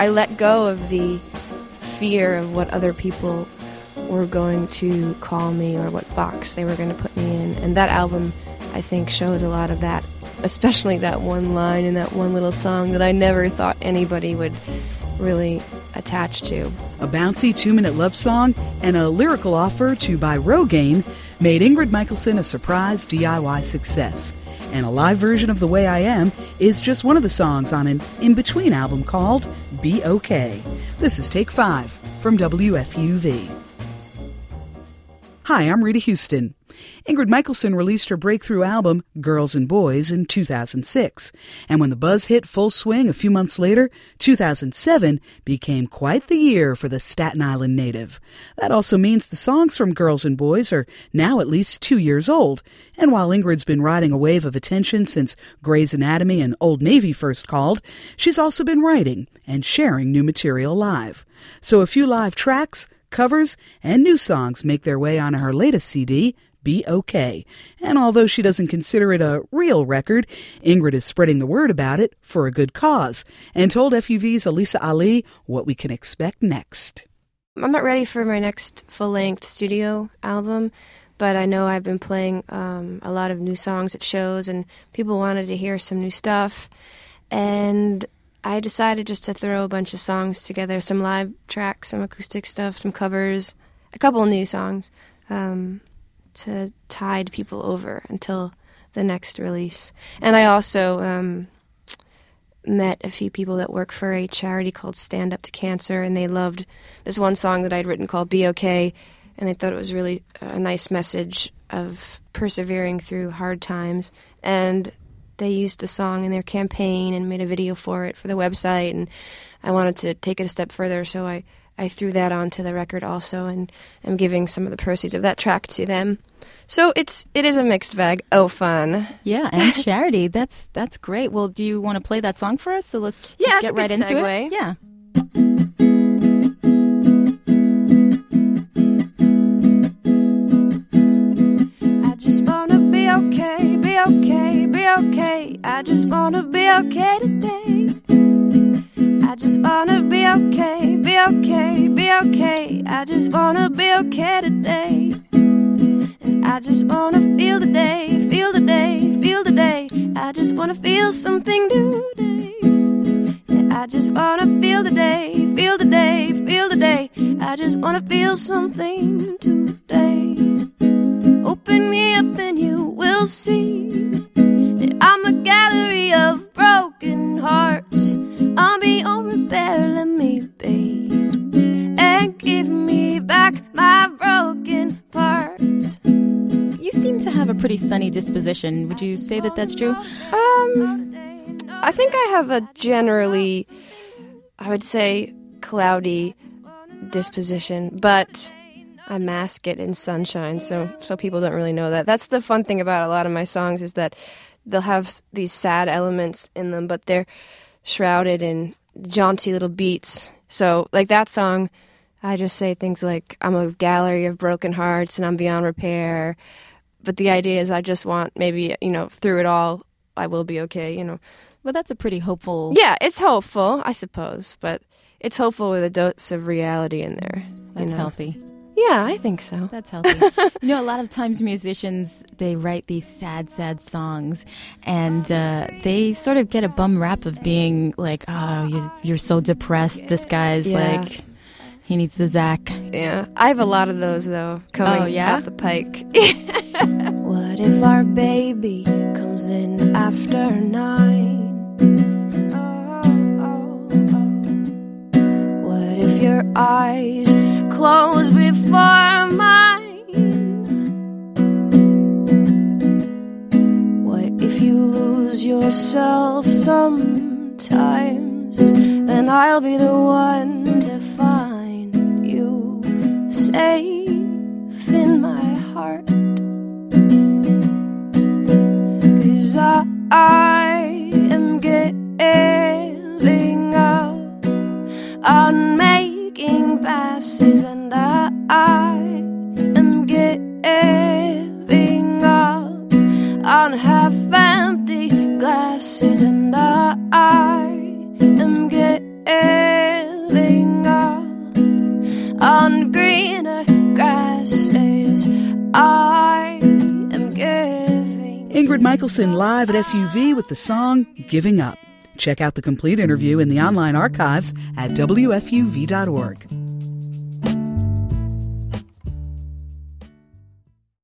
I let go of the fear of what other people were going to call me or what box they were going to put me in. And that album, I think, shows a lot of that, especially that one line in that one little song that I never thought anybody would really attach to. A bouncy 2-minute love song and a lyrical offer to buy Rogaine made Ingrid Michaelson a surprise DIY success. And a live version of The Way I Am is just one of the songs on an in-between album called Be OK. This is Take 5 from WFUV. Hi, I'm Rita Houston. Ingrid Michaelson released her breakthrough album, Girls and Boys, in 2006. And when the buzz hit full swing a few months later, 2007 became quite the year for the Staten Island native. That also means the songs from Girls and Boys are now at least 2 years old. And while Ingrid's been riding a wave of attention since Grey's Anatomy and Old Navy first called, she's also been writing and sharing new material live. So a few live tracks, covers, and new songs make their way onto her latest CD, Be OK. And although she doesn't consider it a real record, Ingrid is spreading the word about it for a good cause and told FUV's Elisa Ali what we can expect next. I'm not ready for my next full-length studio album, but I know I've been playing a lot of new songs at shows, and people wanted to hear some new stuff. And I decided just to throw a bunch of songs together, some live tracks, some acoustic stuff, some covers, a couple of new songs, to tide people over until the next release. And I also met a few people that work for a charity called Stand Up to Cancer, and they loved this one song that I'd written called Be OK, and they thought it was really a nice message of persevering through hard times. And they used the song in their campaign and made a video for it for the website, and I wanted to take it a step further, so I threw that onto the record also, and I'm giving some of the proceeds of that track to them. So it is a mixed bag. Oh, fun. Yeah, and charity. That's great. Well, do you want to play that song for us? So let's just get right into segue. it. Yeah. I just wanna be okay, be okay, be okay. I just wanna be okay today. I just wanna be okay, be okay, be okay. I just wanna be okay today. And I just wanna feel the day, feel the day, feel the day. I just wanna feel something today. Yeah, I just wanna feel the day, feel the day, feel the day. I just wanna feel something today. Open me up and you will see that I'm a gallery of broken hearts. I'm beyond repair, let me be, and give me back my broken parts. You seem to have a pretty sunny disposition. Would you say that that's true? I think I have a generally, I would say, cloudy disposition, but I mask it in sunshine, so people don't really know that. That's the fun thing about a lot of my songs, is that they'll have these sad elements in them, but they're shrouded in jaunty little beats. So, like that song, I just say things like, I'm a gallery of broken hearts and I'm beyond repair. But the idea is I just want, maybe, through it all, I will be okay, Well, that's a pretty hopeful... Yeah, it's hopeful, I suppose, but it's hopeful with a dose of reality in there. That's healthy. Yeah, I think so. That's healthy. A lot of times musicians, they write these sad, sad songs, and they sort of get a bum rap of being like, oh, you're so depressed. This guy's like, he needs the Zach. Yeah, I have a lot of those, though, coming out the pike. What if our baby comes in after 9? What if your eyes close before mine? What if you lose yourself sometimes? Then I'll be the one to find you safe in my heart. 'Cause I am giving up on making passes, and I am giving up on half-empty glasses, and I am giving Ingrid Michaelson live at FUV with the song Giving Up. Check out the complete interview in the online archives at WFUV.org.